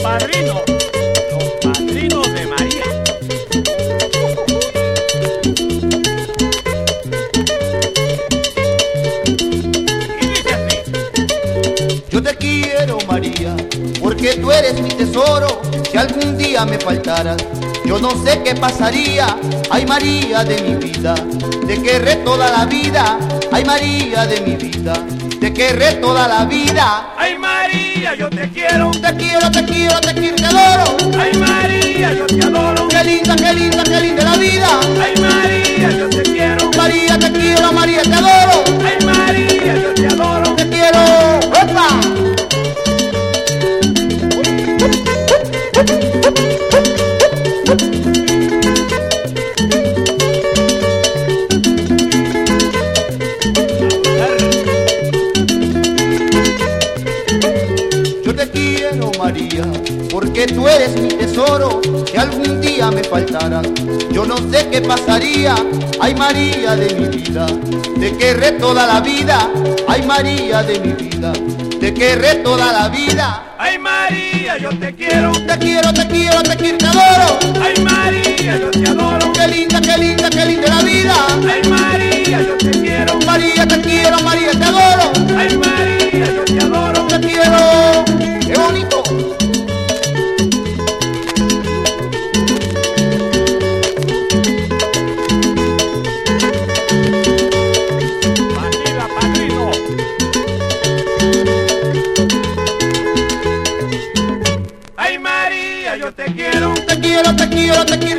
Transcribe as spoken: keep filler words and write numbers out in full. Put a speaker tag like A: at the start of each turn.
A: padrinos, los padrinos de María. Y dice así:
B: yo te quiero, María, porque tú eres mi tesoro. Si algún día me faltaras, yo no sé qué pasaría. Ay, María de mi vida, te querré toda la vida. Ay, María de mi vida, te querré toda la vida.
A: Ay, María, yo te quiero.
B: Te quiero, te quiero, te quiero, te adoro.
A: Ay, María, yo te adoro.
B: Qué linda, qué linda, qué linda la vida.
A: Ay, María, yo te quiero.
B: María, te quiero, María, te adoro.
A: Ay, María, yo te adoro.
B: Te quiero. ¡Opa! Yo te quiero, María, porque tú eres mi tesoro. Si algún día me faltaras, yo no sé qué pasaría. Ay, María de mi vida, te querré toda la vida. Ay, María de mi vida, te querré toda la vida.
A: Ay, María, yo te quiero.
B: Te quiero, te quiero, te quiero, te adoro.
A: Ay, María, yo te adoro.
B: Qué linda, qué linda, qué linda la vida.
A: Ay, María, yo te quiero.
B: María, te quiero, María, te adoro.
A: Ay, María, yo te adoro.
B: Te quiero. Qué bonito.
A: María, padrino.
B: Ay, María, yo te quiero. Te quiero, te quiero, te quiero.